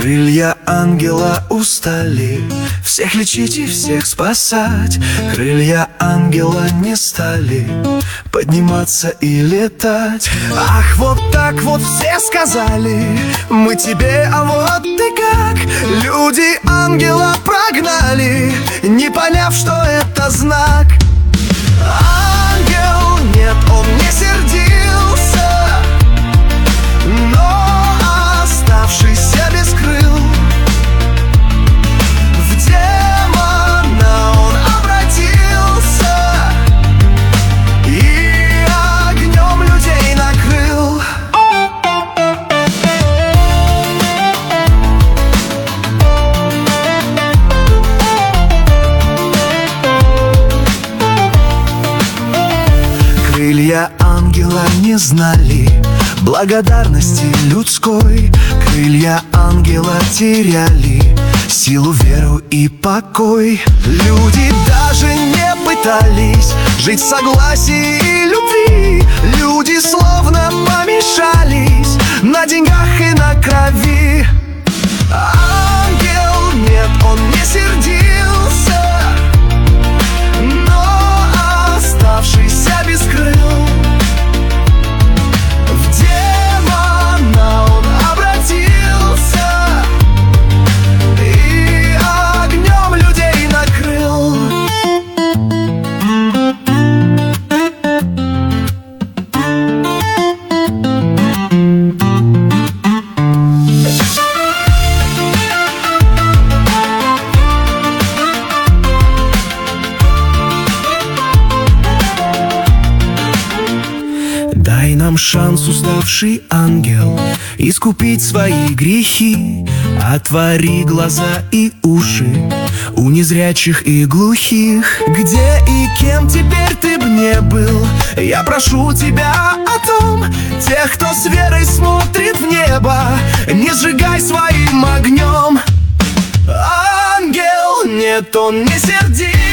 Крылья ангела устали всех лечить и всех спасать. Крылья ангела не стали подниматься и летать. Ах, вот так вот все сказали: мы тебе, а вот ты как. Люди ангела прогнали, не поняв, что это знак. Ангел, нет, он не сердился, но оставшийся без крыл, в демона он обратился и огнем людей накрыл. Крылья ангела не знали благодарности людской. Крылья ангела теряли силу, веру и покой. Люди даже не пытались жить в согласии и любви. Люди словно помешались на деньгах и на крови. Ангел, нет, он не сердился, но оставшийся без крыл, дай нам шанс, уставший ангел, искупить свои грехи. Отвори глаза и уши у незрячих и глухих. Где и кем теперь ты б не был, я прошу тебя о том. Тех, кто с верой смотрит в небо, не сжигай своим огнем. Ангел, нет, он не сердится,